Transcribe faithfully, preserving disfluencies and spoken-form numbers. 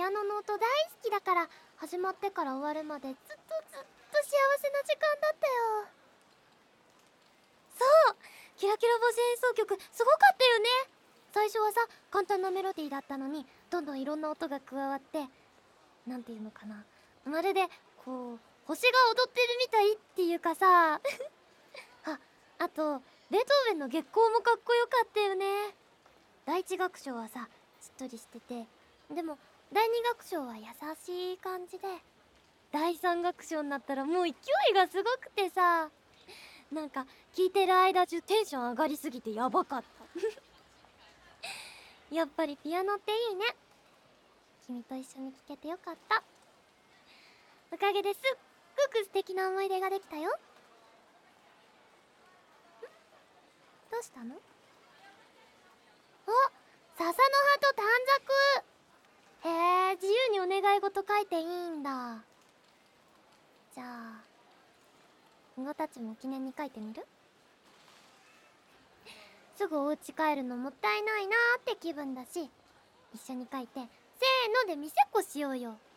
ピアノの音大好きだから、始まってから終わるまでずっとずっと幸せな時間だったよ。そう、キラキラ星演奏曲すごかったよね。最初はさ、簡単なメロディーだったのに、どんどんいろんな音が加わって、なんていうのかな、まるでこう星が踊ってるみたいっていうかさあ、あとベートーベンの月光もかっこよかったよね。第一楽章はさ、しっとりしてて、でも第二楽章は優しい感じで、第三楽章になったらもう勢いがすごくてさ、なんか聴いてる間中テンション上がりすぎてやばかったやっぱりピアノっていいね。君と一緒に聴けてよかった。おかげですっごく素敵な思い出ができたよ。ん？どうしたの？お、笹の葉と短冊。へえ、自由にお願い事書いていいんだ。じゃあみごたちも記念に書いてみる？すぐお家帰るのもったいないなーって気分だし、一緒に書いてせーので見せっこしようよ。